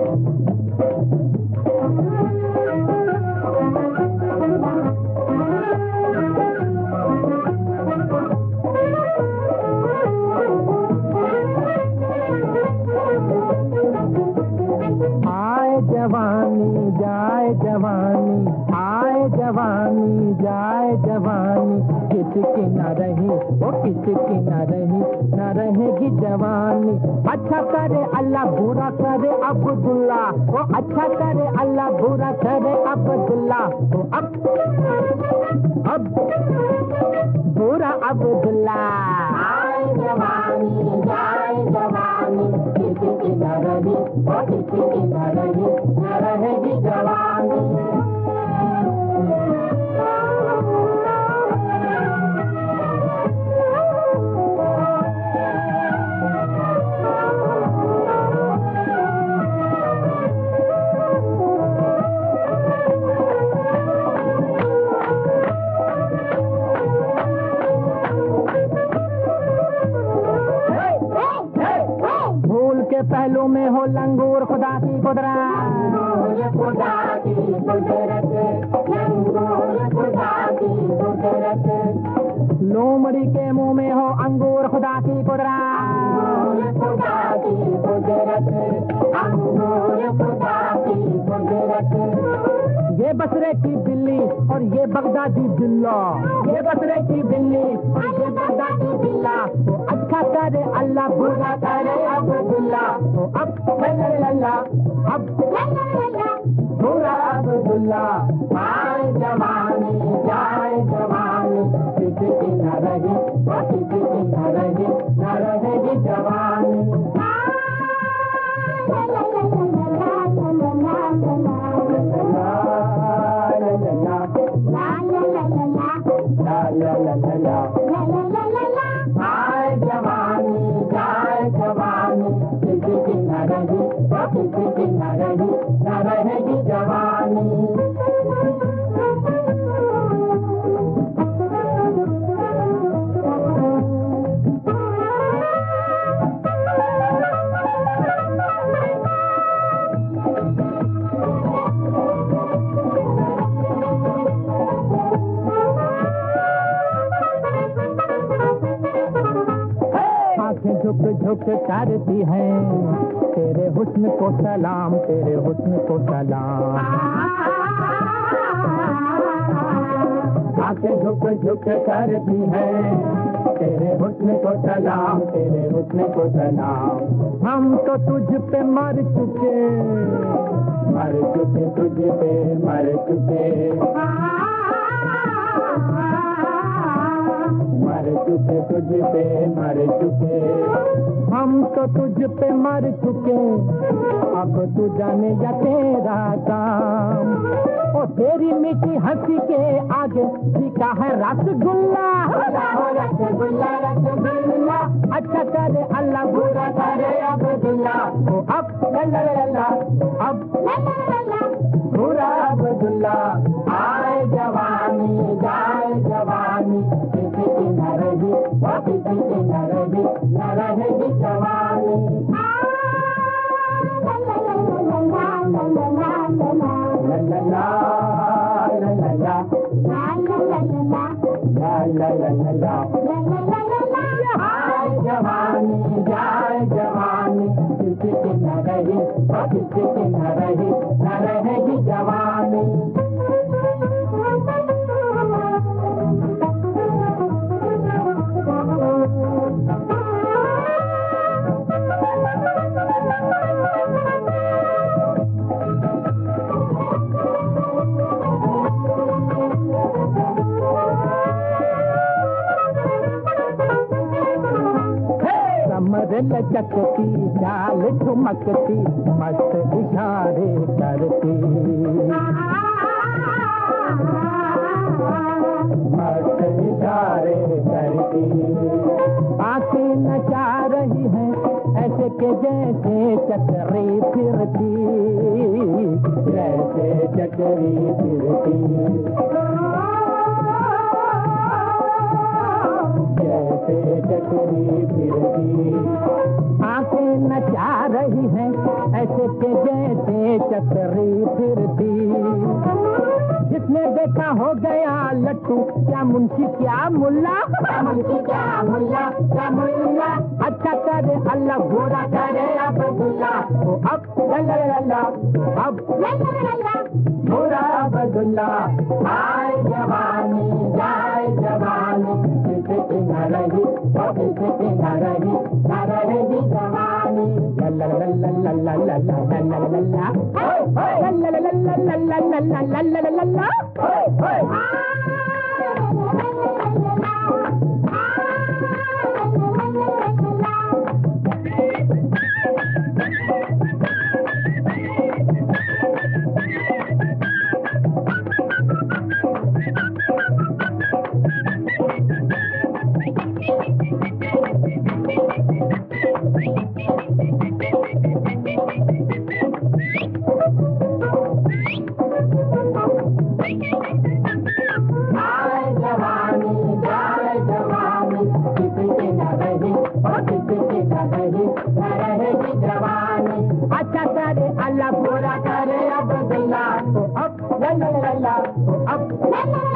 जवानी जाए जवानी, आए जवानी जाए जवानी, किसकी न रही वो किसकी न रही, न रहेगी जवानी। अच्छा करे अल्लाह बुरा करे अब्दुल्ला, वो अच्छा करे अल्लाह बुरा करे अब्दुल्ला, वो अब बुरा अब्दुल्ला। आए जवानी जाए जवानी, किसकी न रही वो किसकी न रही, न रहेगी जवानी। पहलू में हो लंगूर खुदा की कुदरत, खुदा की कुदरत, लंगूर खुदा की कुदरत। लोमड़ी के मुंह में हो अंगूर खुदा की कुदरत, खुदा की कुदरत, अंगूर खुदा की कुदरत। ये बसरे की बिल्ली और ये बगदादी बिल्ला, ये बसरे की बिल्ली और ये बगदादी बिल्ला, वो अच्छा करे अल्लाह बुरा करे अब्दुल्ला, वो अब लल्ला अब बुरा अब्दुल्ला। आए जवानी जाए जवानी, किसकी न रही वो किसकी न रही, न रहेगी जवानी। आए जवानी जाए जवानी, किसकी न रही वो किसकी न रही, न रहेगी जवानी। झुक झुक करती है तेरे हुस्न को सलाम, तेरे हुस्न को सलाम। आंखें झुक झुक करती है तेरे हुस्न को सलाम, तेरे हुस्न को सलाम। हम तो तुझ पे मर चुके, मर चुके तुझ पे मर चुके, मर चुके तुझ पे मर चुके। हम तो तुझ पे मर चुके, अब तू जाने या तेरा काम। ओ तेरी मीठी हंसी के आगे फीका है रसगुल्ला, रसगुल्ला रसगुल्ला। अच्छा करे अल्लाह बुरा करे अब्दुल्ला, ओ अब लल्ला अब बुरा अब्दुल्ला। आए जवानी जाए जवानी, किसकी न रही वो किसकी न रही, न रहेगी जवानी। आए जवानी जाए जवानी, किसकी न रही वो किसकी न रही, न रहेगी जवानी। लचकती चाल ठुमकती, मस्त इशारे करती, मस्त इशारे करती। आंखें नचा रही हैं ऐसे के जैसे चक्री फिरती, जैसे चक्री फिरती। जैसे चकरी फिरती। आंखें नचा रही हैं ऐसे के जैसे चक्री फिरती। जिसने देखा हो गया लट्टू, क्या मुंशी क्या मुल्ला, क्या मुंशी क्या मुल्ला, क्या मुल्ला। अच्छा करे अल्लाह बुरा करे अब्दुल्ला, तो अब लल्ला लल्ला, अब लल्ला बुरा अब्दुल्ला। आए जवानी जाए जवानी, किसकी न रही तो किसकी न रही, न रहेगी जवानी। लल्ला लल्ला लल्ला लल्ला लल्ला लल्ला लल्ला लल्ला लल्ला लल्ला लल्ला। अच्छा करे अल्लाह बुरा करे अब्दुल्ला, तो अब लल्ला लल्ला, अब